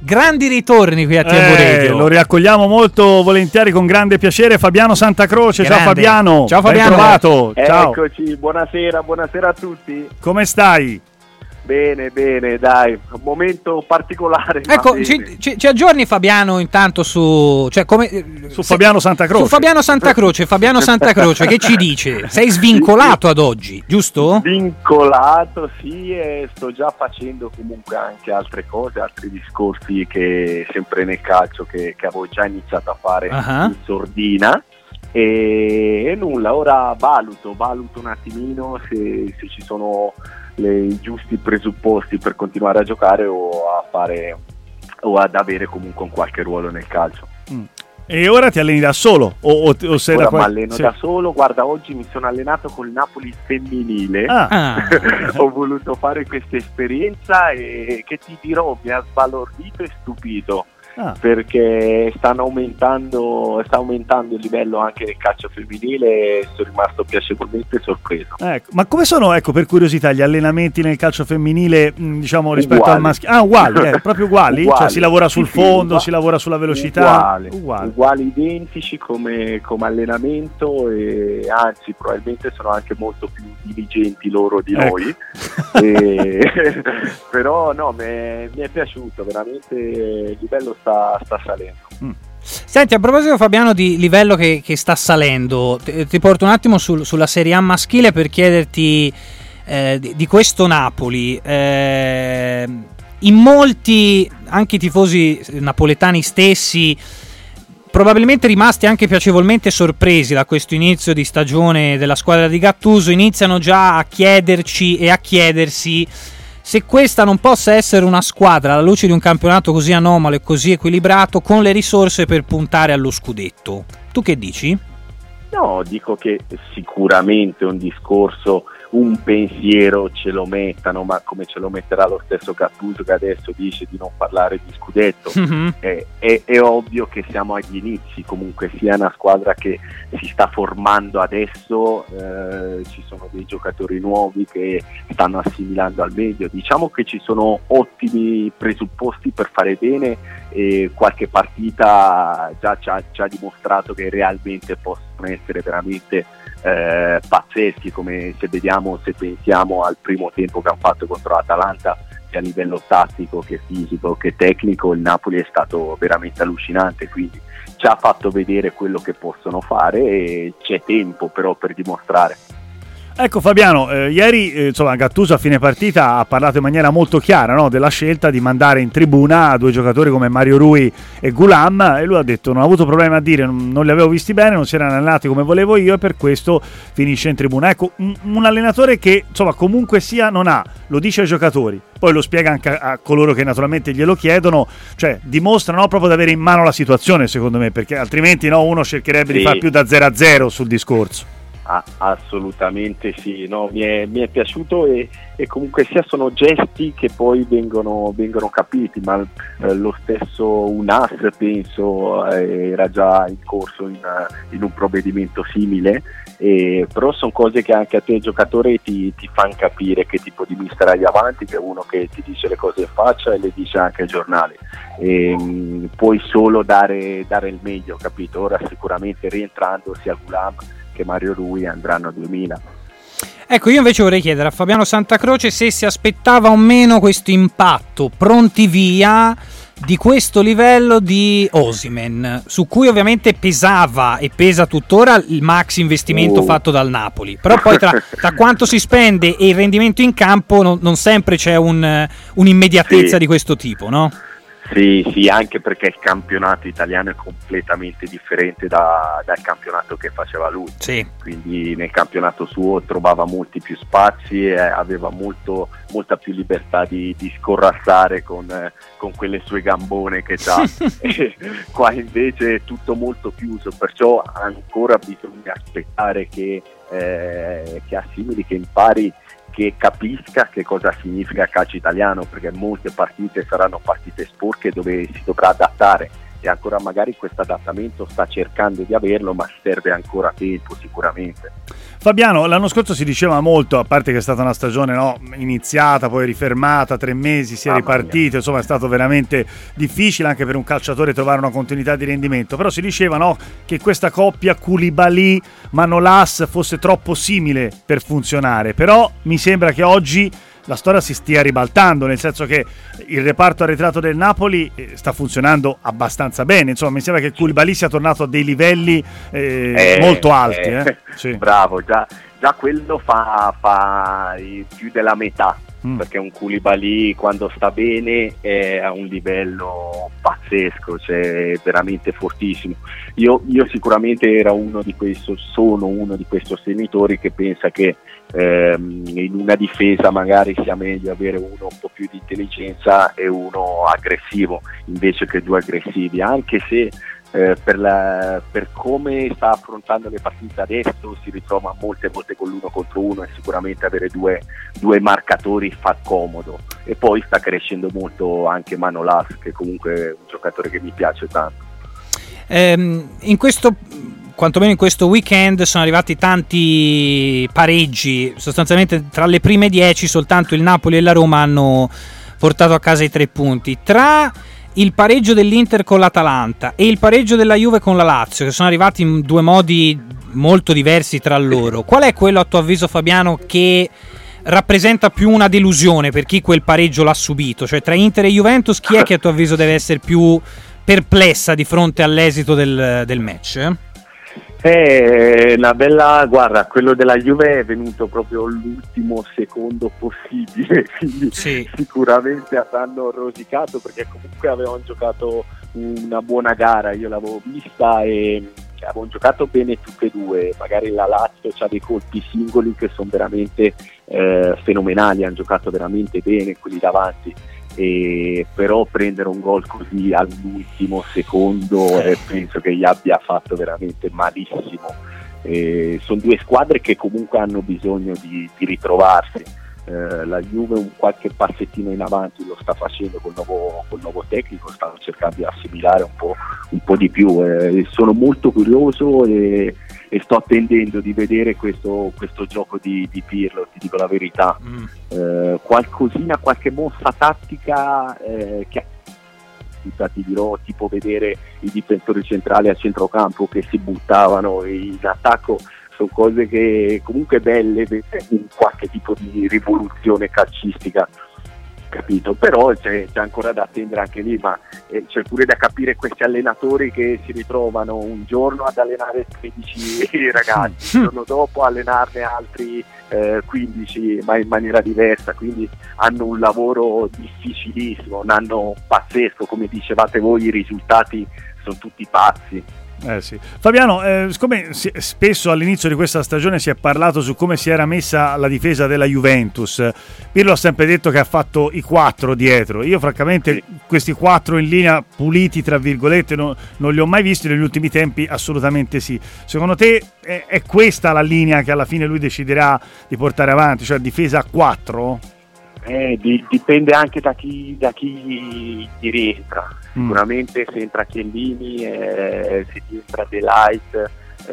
grandi ritorni qui a Tiempo Radio. Lo riaccogliamo molto volentieri, con grande piacere, Fabiano Santacroce. Grande. Ciao Fabiano. Ciao Fabiano. Ben trovato. Ciao. Eccoci, buonasera a tutti. Come stai? Bene, dai, un momento particolare. Ecco, ci aggiorni Fabiano intanto su Fabiano Santacroce. Su Fabiano Santacroce. Fabiano Santacroce, che ci dice? Sei svincolato ad oggi, giusto? Vincolato, sì, e sto già facendo comunque anche altre cose, altri discorsi che sempre nel calcio che avevo già iniziato a fare in sordina. E nulla, ora valuto un attimino se ci sono i giusti presupposti per continuare a giocare o ad avere comunque un qualche ruolo nel calcio. E ora ti alleni da solo? O sei ora mi alleno da solo. Guarda, oggi mi sono allenato col Napoli femminile. Ho voluto fare questa esperienza e che ti dirò, mi ha sbalordito e stupito. Perché sta aumentando il livello anche del calcio femminile e sono rimasto piacevolmente sorpreso. Ma come sono, per curiosità, gli allenamenti nel calcio femminile, diciamo, rispetto al maschile? Uguali, proprio uguali? Cioè si lavora sul fondo, si lavora sulla velocità? Uguali, identici come allenamento, e anzi probabilmente sono anche molto più diligenti loro di noi. Però no, mi è piaciuto, veramente il livello sta salendo. Senti, a proposito Fabiano di livello che sta salendo, ti porto un attimo sulla Serie A maschile per chiederti di questo Napoli. In molti, anche i tifosi napoletani stessi, probabilmente rimasti anche piacevolmente sorpresi da questo inizio di stagione della squadra di Gattuso, iniziano già a chiederci e a chiedersi se questa non possa essere una squadra, alla luce di un campionato così anomalo e così equilibrato, con le risorse per puntare allo scudetto. Tu che dici? No, dico che sicuramente un discorso, un pensiero ce lo mettano, ma come ce lo metterà lo stesso Gattuso che adesso dice di non parlare di scudetto. È ovvio che siamo agli inizi, comunque sia una squadra che si sta formando adesso, ci sono dei giocatori nuovi che stanno assimilando al meglio, diciamo che ci sono ottimi presupposti per fare bene e qualche partita già ci ha dimostrato che realmente possono essere veramente pazzeschi, come se pensiamo al primo tempo che hanno fatto contro l'Atalanta, sia a livello tattico che fisico che tecnico il Napoli è stato veramente allucinante, quindi ci ha fatto vedere quello che possono fare e c'è tempo però per dimostrare. Ecco Fabiano, ieri Gattuso a fine partita ha parlato in maniera molto chiara, no, della scelta di mandare in tribuna due giocatori come Mario Rui e Ghulam, e lui ha detto non ho avuto problemi a dire, non li avevo visti bene, non si erano allenati come volevo io e per questo finisce in tribuna. Ecco, un allenatore che comunque sia non ha, lo dice ai giocatori, poi lo spiega anche a coloro che naturalmente glielo chiedono, cioè dimostrano proprio di avere in mano la situazione, secondo me, perché altrimenti uno cercherebbe di far più da 0-0 sul discorso. Assolutamente sì, no, mi è piaciuto e comunque sia sono gesti che poi vengono capiti, ma lo stesso UNAS penso era già in corso in un provvedimento simile, però sono cose che anche a te giocatore ti fanno capire che tipo di mister hai avanti, che è uno che ti dice le cose in faccia e le dice anche ai giornali, puoi solo dare il meglio, capito? Ora sicuramente rientrando sia Ghulam che Mario Rui andranno a 2000. Ecco, io invece vorrei chiedere a Fabiano Santacroce se si aspettava o meno questo impatto pronti via di questo livello di Osimhen, su cui ovviamente pesava e pesa tuttora il max investimento fatto dal Napoli, però poi tra quanto si spende e il rendimento in campo non sempre c'è un'immediatezza di questo tipo, no? Sì, anche perché il campionato italiano è completamente differente dal campionato che faceva lui. Sì. Quindi nel campionato suo trovava molti più spazi e aveva molta più libertà di scorrazzare con quelle sue gambone che ha. Qua invece è tutto molto chiuso, perciò ancora bisogna aspettare che assimili, che impari, che capisca che cosa significa calcio italiano, perché molte partite saranno partite sporche dove si dovrà adattare e ancora magari questo adattamento sta cercando di averlo, ma serve ancora tempo sicuramente. Fabiano, l'anno scorso si diceva molto, a parte che è stata una stagione iniziata, poi rifermata, 3 mesi, si è ripartito, insomma è stato veramente difficile anche per un calciatore trovare una continuità di rendimento, però si diceva che questa coppia Koulibaly-Manolas fosse troppo simile per funzionare, però mi sembra che oggi la storia si stia ribaltando, nel senso che il reparto arretrato del Napoli sta funzionando abbastanza bene, insomma mi sembra che Koulibaly sia tornato a dei livelli molto alti. Sì. Bravo, già quello fa più della metà, perché un Koulibaly quando sta bene è a un livello pazzesco, cioè veramente fortissimo. Io sicuramente sono uno di quei sostenitori che pensa che in una difesa magari sia meglio avere uno un po' più di intelligenza e uno aggressivo invece che 2 aggressivi, anche se per come sta affrontando le partite adesso si ritrova molte volte con l'1 contro 1 e sicuramente avere due marcatori fa comodo, e poi sta crescendo molto anche Manolas, che comunque è un giocatore che mi piace tanto. Quantomeno in questo weekend sono arrivati tanti pareggi, sostanzialmente tra le prime 10 soltanto il Napoli e la Roma hanno portato a casa i 3 punti. Tra il pareggio dell'Inter con l'Atalanta e il pareggio della Juve con la Lazio, che sono arrivati in 2 modi molto diversi tra loro, qual è quello a tuo avviso, Fabiano, che rappresenta più una delusione per chi quel pareggio l'ha subito? Cioè tra Inter e Juventus chi è che a tuo avviso deve essere più perplessa di fronte all'esito del match? Una bella, guarda, quello della Juve è venuto proprio l'ultimo secondo possibile, quindi sì, sicuramente hanno rosicato, perché comunque avevano giocato una buona gara, io l'avevo vista e avevano giocato bene tutte e 2, magari la Lazio ha dei colpi singoli che sono veramente fenomenali, hanno giocato veramente bene quelli davanti. Però prendere un gol così all'ultimo secondo penso che gli abbia fatto veramente malissimo. Sono 2 squadre che comunque hanno bisogno di ritrovarsi. La Juve un qualche passettino in avanti lo sta facendo col nuovo tecnico, stanno cercando di assimilare un po' di più. Sono molto curioso e sto attendendo di vedere questo gioco di Pirlo, ti dico la verità. Qualcosina, qualche mossa tattica che ti dirò, tipo vedere i difensori centrali a centrocampo che si buttavano in attacco, sono cose che comunque belle, in qualche tipo di rivoluzione calcistica, capito? Però c'è ancora da attendere anche lì, ma c'è pure da capire questi allenatori che si ritrovano un giorno ad allenare 13 ragazzi, il giorno dopo allenarne altri 15, ma in maniera diversa, quindi hanno un lavoro difficilissimo, un anno pazzesco, come dicevate voi, i risultati sono tutti pazzi. Sì. Fabiano, siccome spesso all'inizio di questa stagione si è parlato su come si era messa la difesa della Juventus, Pirlo ha sempre detto che ha fatto i 4 dietro. Io francamente questi 4 in linea puliti tra virgolette non li ho mai visti, negli ultimi tempi assolutamente sì. Secondo te è questa la linea che alla fine lui deciderà di portare avanti, cioè difesa a 4? Dipende anche da chi rientra. Sicuramente se entra Chiellini, se entra De Ligt,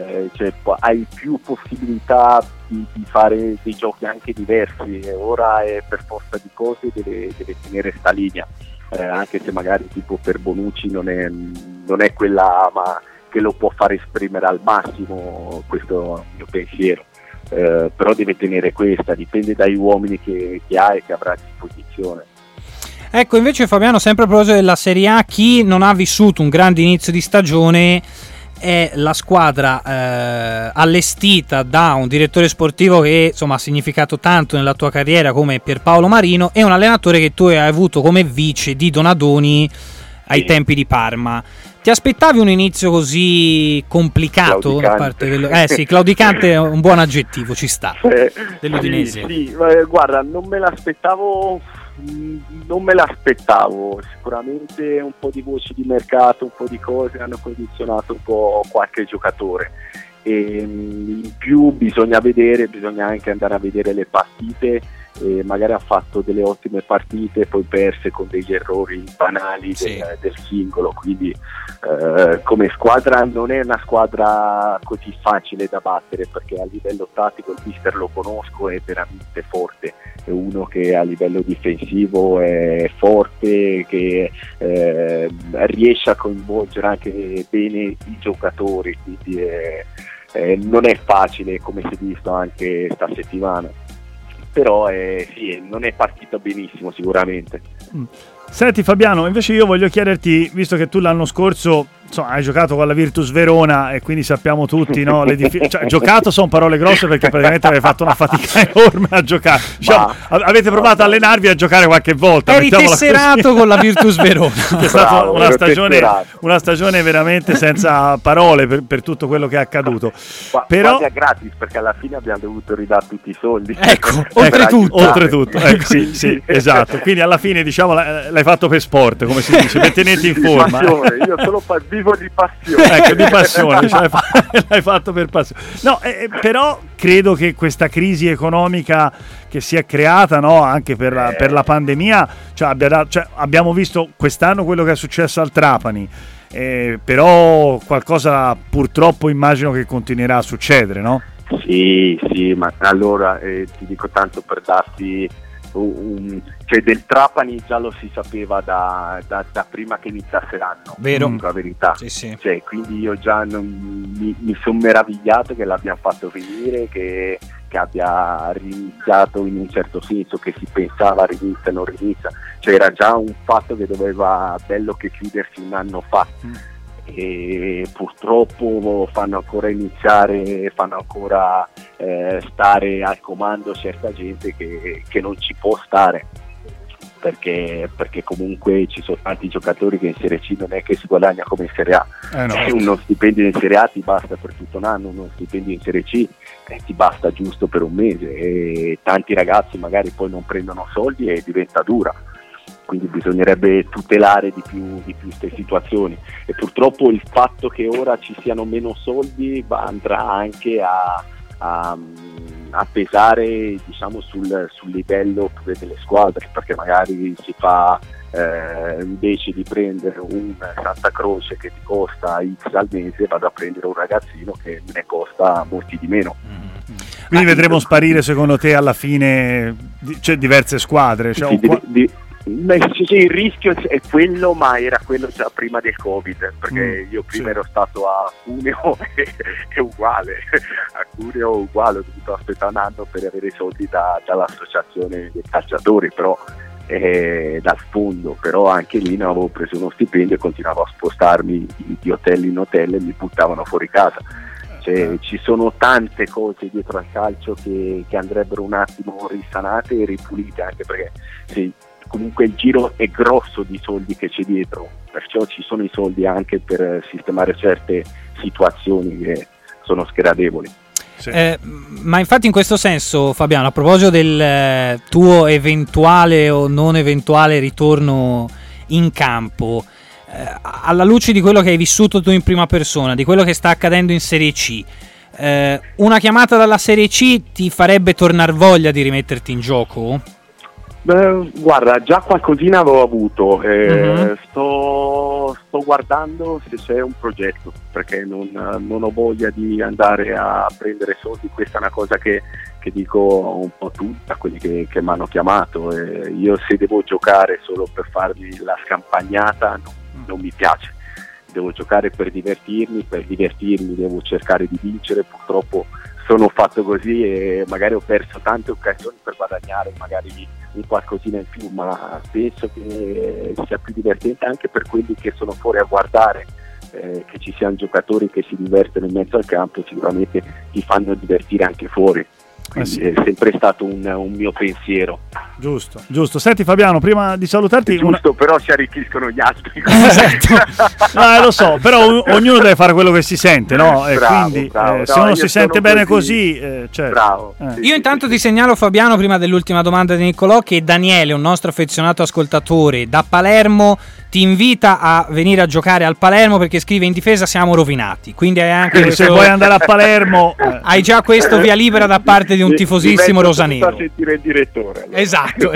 hai più possibilità di fare dei giochi anche diversi. Ora per forza di cose deve tenere sta linea, anche se magari tipo per Bonucci non è quella, ma che lo può fare esprimere al massimo, questo è il mio pensiero. Però deve tenere questa, dipende dagli uomini che ha e che avrà a disposizione. Ecco, invece Fabiano, sempre a proposito della Serie A, chi non ha vissuto un grande inizio di stagione è la squadra allestita da un direttore sportivo che insomma ha significato tanto nella tua carriera come Pierpaolo Marino, e un allenatore che tu hai avuto come vice di Donadoni ai tempi di Parma. Ti aspettavi un inizio così complicato da parte claudicante è un buon aggettivo, ci sta, dell'Udinese? Sì, guarda, non me l'aspettavo, sicuramente un po' di voci di mercato, un po' di cose hanno condizionato un po' qualche giocatore, e in più bisogna anche andare a vedere le partite magari ha fatto delle ottime partite, poi perse con degli errori banali del singolo, quindi come squadra non è una squadra così facile da battere, perché a livello tattico il mister lo conosco, è veramente forte, è uno che a livello difensivo è forte, che riesce a coinvolgere anche bene i giocatori, quindi non è facile, come si è visto anche sta settimana, però sì, non è partito benissimo sicuramente. Senti Fabiano, invece io voglio chiederti, visto che tu l'anno scorso hai giocato con la Virtus Verona e quindi sappiamo tutti, no, giocato sono parole grosse, perché praticamente avete fatto una fatica enorme a giocare, avete provato a allenarvi a giocare qualche volta, eri tesserato con la Virtus Verona. È stata una stagione veramente senza parole per tutto quello che è accaduto, però quasi a gratis, perché alla fine abbiamo dovuto ridare tutti i soldi, oltretutto ecco, sì, esatto, quindi alla fine diciamo l'hai fatto per sport, come si dice, per tenerti in forma. Io solo vivo di passione. Ecco, di passione, l'hai fatto per passione. No, però credo che questa crisi economica che si è creata, no, anche per la pandemia, abbiamo visto quest'anno quello che è successo al Trapani, però qualcosa purtroppo immagino che continuerà a succedere, no? Sì, ma allora ti dico tanto per darti cioè del Trapani già lo si sapeva da prima che iniziasse l'anno, vero? La verità, sì. Cioè, quindi io già mi sono meravigliato che l'abbiamo fatto venire, che abbia riniziato in un certo senso, che si pensava rinizia, non rinizia, cioè era già un fatto che doveva bello che chiudersi un anno fa. E purtroppo fanno ancora stare al comando certa gente che non ci può stare, perché comunque ci sono tanti giocatori che in Serie C non è che si guadagna come in Serie A, no. Uno stipendio in Serie A ti basta per tutto un anno, uno stipendio in Serie C ti basta giusto per un mese, e tanti ragazzi magari poi non prendono soldi e diventa dura. Quindi bisognerebbe tutelare di più queste situazioni, e purtroppo il fatto che ora ci siano meno soldi andrà anche a pesare, diciamo, sul livello delle squadre, perché magari si fa invece di prendere un Santa Croce che ti costa X al mese, vado a prendere un ragazzino che ne costa molti di meno. Quindi vedremo sparire secondo te alla fine diverse squadre? Sì, il rischio è quello, ma era quello già prima del Covid, perché io prima ero stato a Cuneo è uguale, ho dovuto aspettare un anno per avere i soldi dall'associazione dei calciatori, però dal fondo, però anche lì non avevo preso uno stipendio e continuavo a spostarmi di hotel in hotel e mi buttavano fuori casa. Ci sono tante cose dietro al calcio che andrebbero un attimo risanate e ripulite, anche perché comunque il giro è grosso di soldi che c'è dietro, perciò ci sono i soldi anche per sistemare certe situazioni che sono sgradevoli. Sì. Ma infatti in questo senso, Fabiano, a proposito del tuo eventuale o non eventuale ritorno in campo, alla luce di quello che hai vissuto tu in prima persona, di quello che sta accadendo in Serie C, una chiamata dalla Serie C ti farebbe tornar voglia di rimetterti in gioco? Guarda, già qualcosina avevo avuto, sto guardando se c'è un progetto, perché non ho voglia di andare a prendere soldi. Questa è una cosa che dico un po' tutti a quelli che mi hanno chiamato, io se devo giocare solo per farmi la scampagnata non mi piace, devo giocare per divertirmi devo cercare di vincere. Purtroppo sono fatto così e magari ho perso tante occasioni per guadagnare magari un qualcosina in più, ma penso che sia più divertente anche per quelli che sono fuori a guardare, che ci siano giocatori che si divertono in mezzo al campo, sicuramente ti fanno divertire anche fuori, quindi è sempre stato un mio pensiero. Giusto. Senti Fabiano, prima di salutarti... Però si arricchiscono gli altri. No, lo so, però ognuno deve fare quello che si sente, no? Quindi se uno si sente bene così certo. Bravo. Io intanto ti segnalo, Fabiano, prima dell'ultima domanda di Niccolò, che Daniele, un nostro affezionato ascoltatore da Palermo, ti invita a venire a giocare al Palermo, perché scrive: in difesa siamo rovinati. Quindi hai anche questo... se vuoi andare a Palermo hai già questo via libera da parte di un tifosissimo rosanero. A sentire il direttore, allora. Esatto.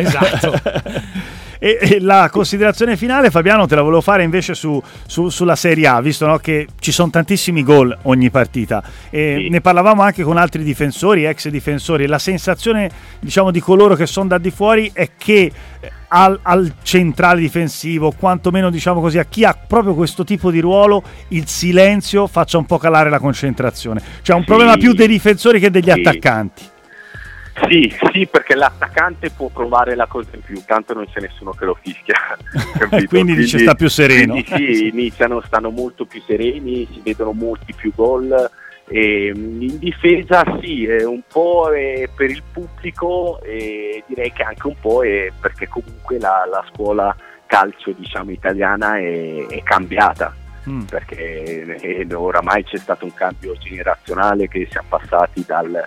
E la considerazione finale, Fabiano, te la volevo fare invece sulla Serie A, visto, no, che ci sono tantissimi gol ogni partita. Sì. Ne parlavamo anche con altri difensori, ex difensori. La sensazione, diciamo, di coloro che sono da di fuori è che al centrale difensivo, quantomeno, diciamo così, a chi ha proprio questo tipo di ruolo, il silenzio faccia un po' calare la concentrazione. Cioè un problema più dei difensori che degli attaccanti. Sì, perché l'attaccante può provare la cosa in più, tanto non c'è nessuno che lo fischia. Quindi dice sta più sereno. Quindi stanno molto più sereni, si vedono molti più gol. In difesa un po' per il pubblico, direi che anche un po' perché comunque la scuola calcio, diciamo, italiana è cambiata. Perché oramai c'è stato un cambio generazionale, che siamo passati dal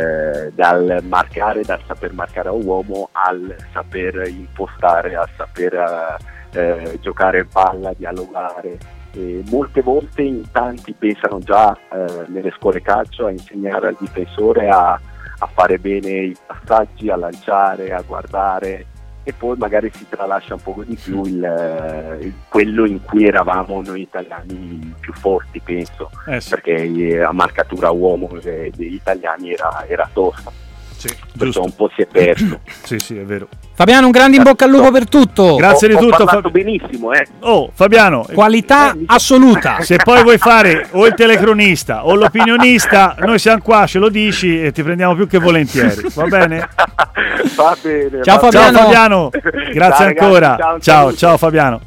saper marcare a uomo al saper impostare, al saper giocare palla, dialogare. Molte volte in tanti pensano già nelle scuole calcio a insegnare al difensore a fare bene i passaggi, a lanciare, a guardare, e poi magari si tralascia un po' di più quello in cui eravamo noi italiani più forti, penso, perché la marcatura uomo degli italiani era tosta. Questo un po' si è perso. Sì, è vero. Fabiano, un grande in bocca al lupo per tutto. Grazie di tutto. Ho parlato benissimo, Fabiano, qualità assoluta. Se poi vuoi fare o il telecronista o l'opinionista, noi siamo qua, ce lo dici e ti prendiamo più che volentieri. Va bene? Va bene. Ciao Fabiano. Grazie ancora. Ciao Fabiano.